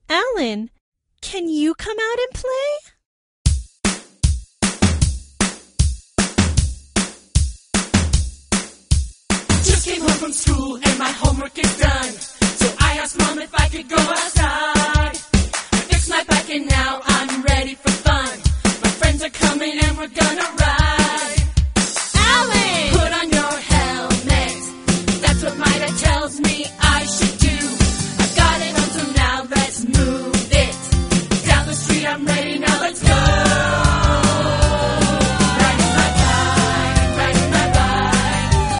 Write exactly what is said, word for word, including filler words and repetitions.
Alan, can you come out and play? Just came home from school and my homework is done. So I asked Mom if I could go outside. I fixed my bike and now I'm ready for fun. My friends are coming and we're gonna ride.